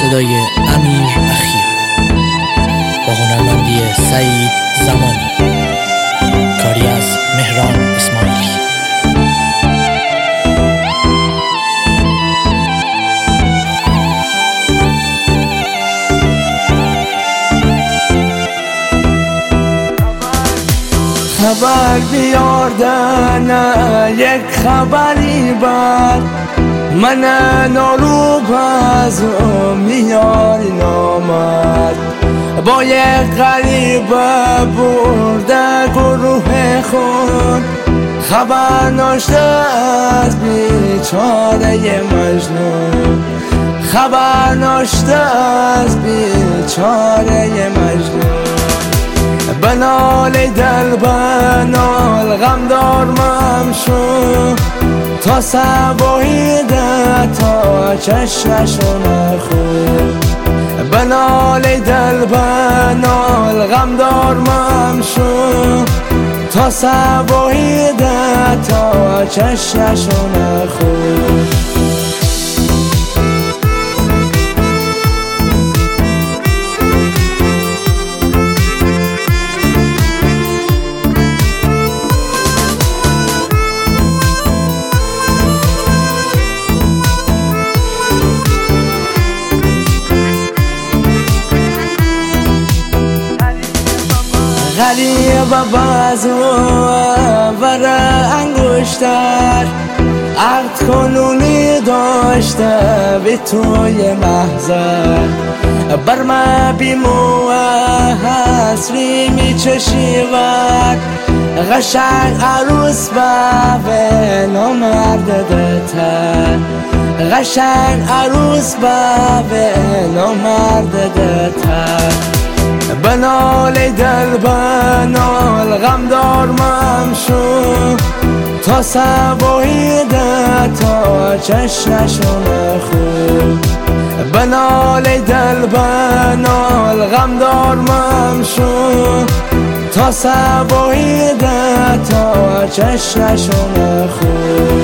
صدای امیر اخیر با هنرمندی سعید زمانی، کاری از مهران اسماعیلی. خبر بیاردن یک خبری بر من نالوب از میاری نامد، با یک غریب برده گروه خود خبر ناشته از بیچاره مجنون، خبر ناشته از بیچاره مجنون. بنال دل بنال غم دارمم شو تا سبایده تا چشمشو نخور. بنال دل بنال غم دارمم شو تا سبایده تا چشمشو نخور. غریب بازو ور انگشتر عقد کنونی داشته به توی محضر، بر ما بیمو حسری میچشی ور قشنگ عروس به نامرد دتر، قشنگ عروس به نامرد دتر. بنال دل بنال غم دارمم شو تا سبایده تا چشمشو نخور. بنال دل بنال غم دارمم شو تا سبایده تا چشمشو نخور.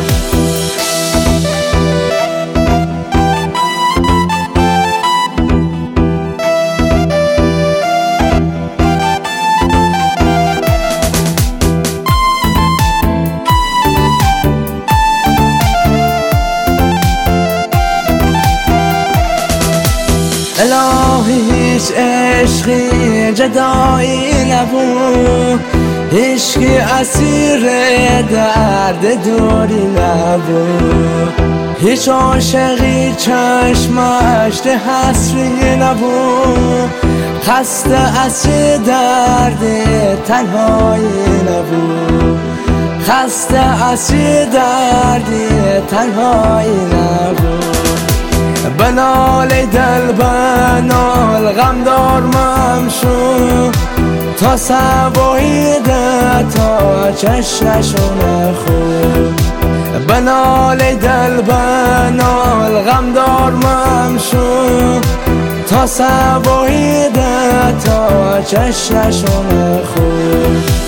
الهی هیچ عشقی جدایی نبود، عشقی اسیر درد دوری نبود، هیچ عاشقی چشمش ده حسری نبود، خسته اسیر درد تنهایی نبود، خسته اسیر درد تنهایی نبود. بنال دل بنال غم دارمم شو تا سبایده تا چشمشو نخور. بنال دل بنال غم دارمم شو تا سبایده تا چشمشو نخور.